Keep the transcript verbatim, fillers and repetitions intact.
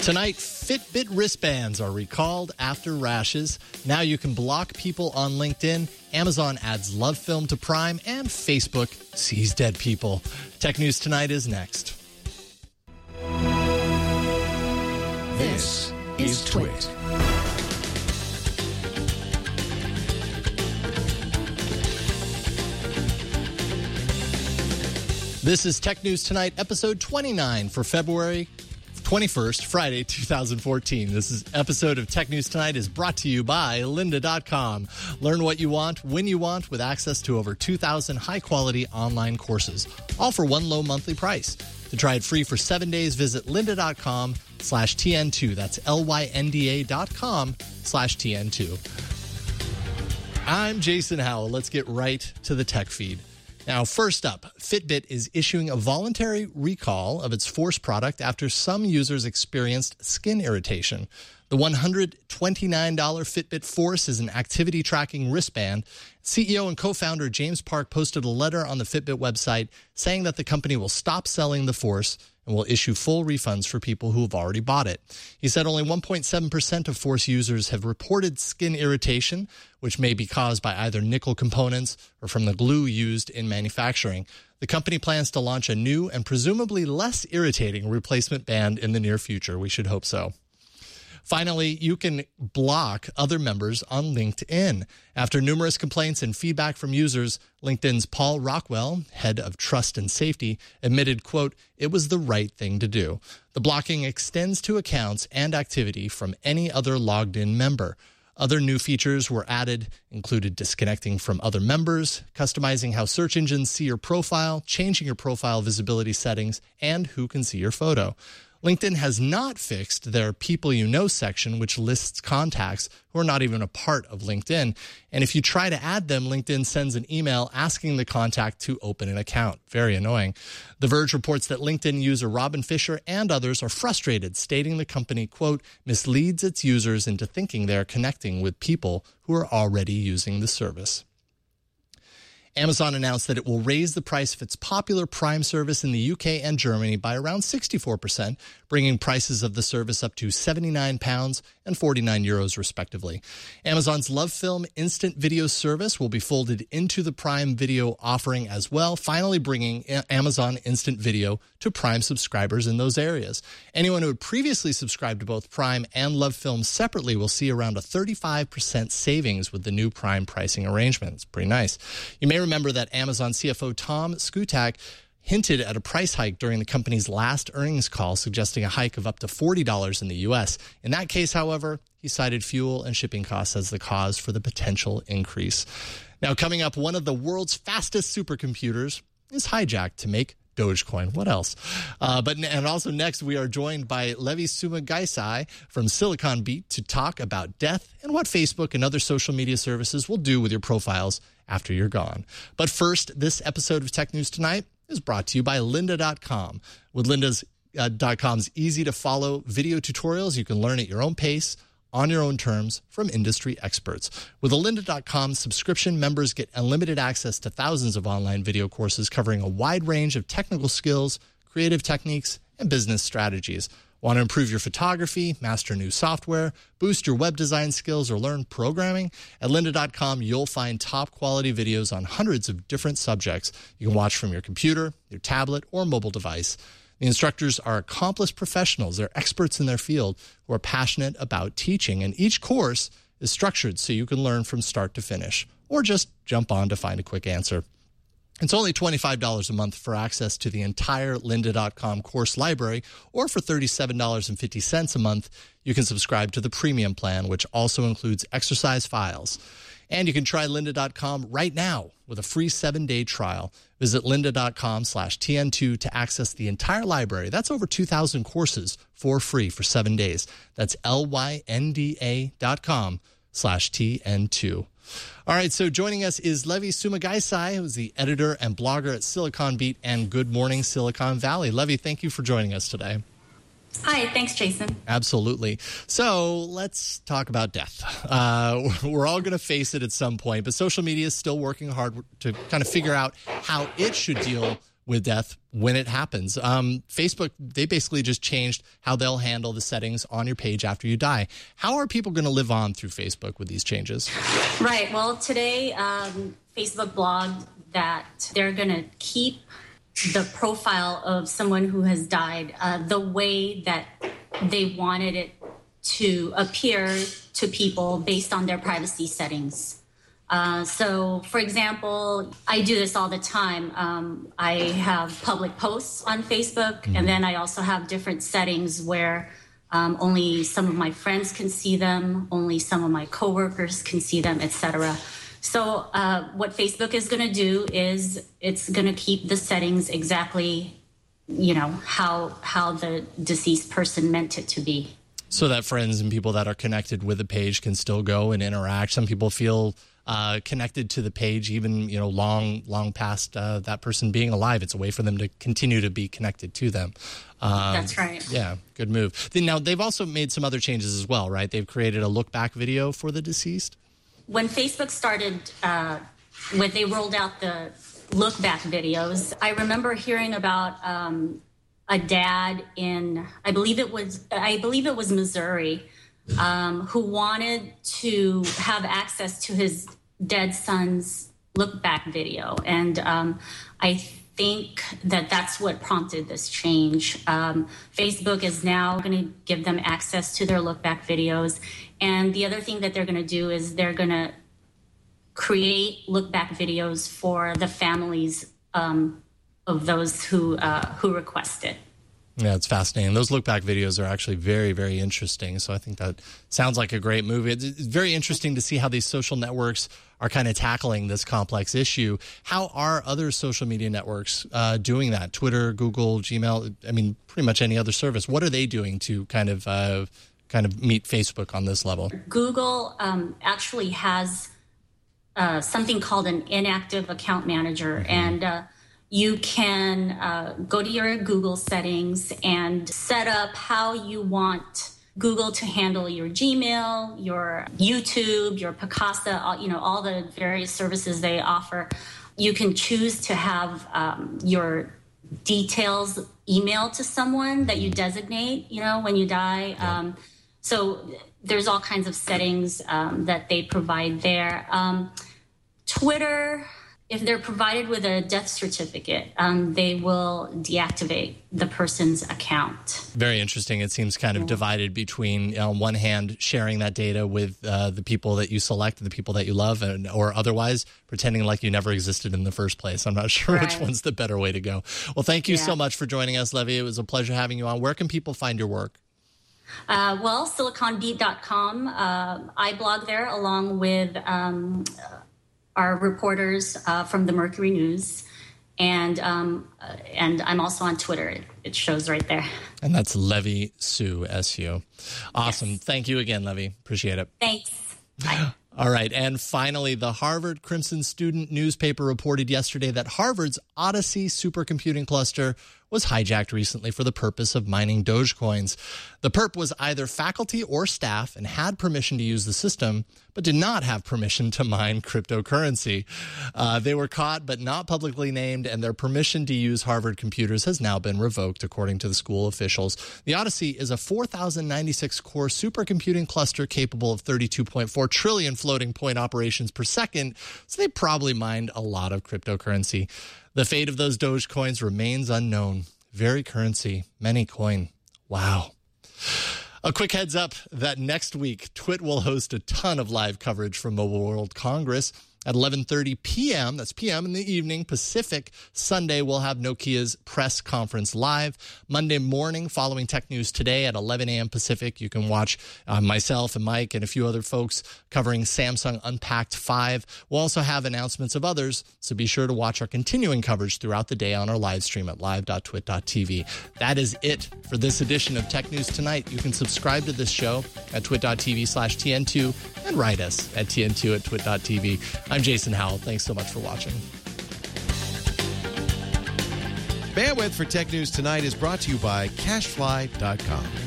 Tonight, Fitbit wristbands are recalled after rashes. Now you can block people on LinkedIn. Amazon adds love film to Prime, and Facebook sees dead people. Tech News Tonight is next. This is Twit. This is Tech News Tonight, episode twenty-nine for February twenty-first, Friday, two thousand fourteen. This is episode of Tech News Tonight is brought to you by lynda dot com. Learn what you want, when you want, with access to over two thousand high-quality online courses, all for one low monthly price. To try it free for seven days, visit lynda dot com slash T N two. That's L Y N D A dot com slash T N two. I'm Jason Howell. Let's get right to the tech feed. Now, first up, Fitbit is issuing a voluntary recall of its Force product after some users experienced skin irritation. The one hundred twenty-nine dollars Fitbit Force is an activity tracking wristband. C E O and co-founder James Park posted a letter on the Fitbit website saying that the company will stop selling the Force and will issue full refunds for people who have already bought it. He said only one point seven percent of Force users have reported skin irritation, which may be caused by either nickel components or from the glue used in manufacturing. The company plans to launch a new and presumably less irritating replacement band in the near future. We should hope so. Finally, you can block other members on LinkedIn. After numerous complaints and feedback from users, LinkedIn's Paul Rockwell, head of trust and safety, admitted, quote, "It was the right thing to do." The blocking extends to accounts and activity from any other logged-in member. Other new features were added, included disconnecting from other members, customizing how search engines see your profile, changing your profile visibility settings, and who can see your photo. LinkedIn has not fixed their People You Know section, which lists contacts who are not even a part of LinkedIn. And if you try to add them, LinkedIn sends an email asking the contact to open an account. Very annoying. The Verge reports that LinkedIn user Robin Fisher and others are frustrated, stating the company, quote, misleads its users into thinking they're connecting with people who are already using the service. Amazon announced that it will raise the price of its popular Prime service in the U K and Germany by around sixty-four percent, bringing prices of the service up to seventy-nine pounds and forty-nine euros respectively. Amazon's Love Film instant video service will be folded into the Prime Video offering as well, finally bringing Amazon Instant Video to Prime subscribers in those areas. Anyone who had previously subscribed to both Prime and Love Film separately will see around a thirty-five percent savings with the new Prime pricing arrangement. It's pretty nice. You may remember that Amazon C F O Tom Skutak hinted at a price hike during the company's last earnings call, suggesting a hike of up to forty dollars in the U S. In that case, however, he cited fuel and shipping costs as the cause for the potential increase. Now, coming up, one of the world's fastest supercomputers is hijacked to make Dogecoin. What else? Uh, but and also next, we are joined by Levi Sumagaisai from Silicon Beat to talk about death and what Facebook and other social media services will do with your profiles after you're gone. But first, this episode of Tech News Tonight is brought to you by lynda dot com. With lynda dot com's easy-to-follow video tutorials, you can learn at your own pace, on your own terms, from industry experts. With a lynda dot com subscription, members get unlimited access to thousands of online video courses covering a wide range of technical skills, creative techniques, and business strategies. Want to improve your photography, master new software, boost your web design skills, or learn programming? At lynda dot com, you'll find top-quality videos on hundreds of different subjects you can watch from your computer, your tablet, or mobile device. The instructors are accomplished professionals. They're experts in their field who are passionate about teaching, and each course is structured so you can learn from start to finish, or just jump on to find a quick answer. It's only twenty-five dollars a month for access to the entire lynda dot com course library, or for thirty-seven dollars and fifty cents a month, you can subscribe to the premium plan, which also includes exercise files. And you can try lynda dot com right now with a free seven-day trial. Visit lynda dot com slash T N two to access the entire library. That's over two thousand courses for free for seven days. That's L Y N D A dot com slash T N two. All right, so joining us is Levi Sumagaisai, who's the editor and blogger at Silicon Beat and Good Morning Silicon Valley. Levi, thank you for joining us today. Hi, thanks, Jason. Absolutely. So let's talk about death. Uh, we're all going to face it at some point, but social media is still working hard to kind of figure out how it should deal with death when it happens. Um, Facebook, they basically just changed how they'll handle the settings on your page after you die. How are people going to live on through Facebook with these changes? Right. Well, today, um, Facebook blogged that they're going to keep the profile of someone who has died uh, the way that they wanted it to appear to people based on their privacy settings. Uh, so, for example, I do this all the time. Um, I have public posts on Facebook, mm-hmm. and then I also have different settings where um, only some of my friends can see them, only some of my coworkers can see them, et cetera. So uh, what Facebook is going to do is it's going to keep the settings exactly, you know, how how the deceased person meant it to be. So that friends and people that are connected with the page can still go and interact. Some people feel uh, connected to the page, even, you know, long, long past uh, that person being alive. It's a way for them to continue to be connected to them. Um, That's right. Yeah, good move. Then, now, they've also made some other changes as well, right? They've created a look back video for the deceased. When Facebook started, uh, when they rolled out the look back videos, I remember hearing about um, a dad in, I believe it was, I believe it was Missouri, um, who wanted to have access to his dead son's look back video. And um, I think that that's what prompted this change. Um, Facebook is now going to give them access to their look back videos. And the other thing that they're going to do is they're going to create look back videos for the families um, of those who uh, who request it. Yeah, it's fascinating. Those look back videos are actually very, very interesting. So I think that sounds like a great movie. It's very interesting to see how these social networks are kind of tackling this complex issue. How are other social media networks uh, doing that? Twitter, Google, Gmail, I mean, pretty much any other service. What are they doing to kind of uh, kind of meet Facebook on this level? Google um, actually has uh, something called an inactive account manager, mm-hmm. and uh, you can uh, go to your Google settings and set up how you want Google to handle your Gmail, your YouTube, your Picasa, all, you know, all the various services they offer. You can choose to have um, your details emailed to someone that you designate, you know, when you die. Yeah. Um, so there's all kinds of settings um, that they provide there. Um, Twitter, if they're provided with a death certificate, um, they will deactivate the person's account. Very interesting. It seems kind of yeah. divided between, on one hand, sharing that data with uh, the people that you select, the people that you love, and, or otherwise pretending like you never existed in the first place. I'm not sure right. which one's the better way to go. Well, thank you yeah. so much for joining us, Levy. It was a pleasure having you on. Where can people find your work? Uh, well, silicon beat dot com. Uh, I blog there along with um, our reporters uh, from the Mercury News. And um, uh, and I'm also on Twitter. It, it shows right there. And that's Levy Su, S U. Awesome. Yes. Thank you again, Levy. Appreciate it. Thanks. Bye. All right. And finally, the Harvard Crimson student newspaper reported yesterday that Harvard's Odyssey supercomputing cluster was hijacked recently for the purpose of mining Dogecoins. The perp was either faculty or staff and had permission to use the system, but did not have permission to mine cryptocurrency. Uh, they were caught but not publicly named, and their permission to use Harvard computers has now been revoked, according to the school officials. The Odyssey is a four thousand ninety-six core supercomputing cluster capable of thirty-two point four trillion floating point operations per second, so they probably mined a lot of cryptocurrency. The fate of those Dogecoins remains unknown. Very currency, many coin. Wow. A quick heads up that next week, Twit will host a ton of live coverage from Mobile World Congress. At eleven thirty p.m., that's p m in the evening, Pacific, Sunday, we'll have Nokia's press conference live. Monday morning, following Tech News Today at eleven a.m. Pacific, you can watch uh, myself and Mike and a few other folks covering Samsung Unpacked five. We'll also have announcements of others, so be sure to watch our continuing coverage throughout the day on our live stream at live dot twit dot t v. That is it for this edition of Tech News Tonight. You can subscribe to this show at twit dot t v slash T N two and write us at T N two at twit dot t v. I'm Jason Howell. Thanks so much for watching. Bandwidth for Tech News Tonight is brought to you by Cashfly dot com.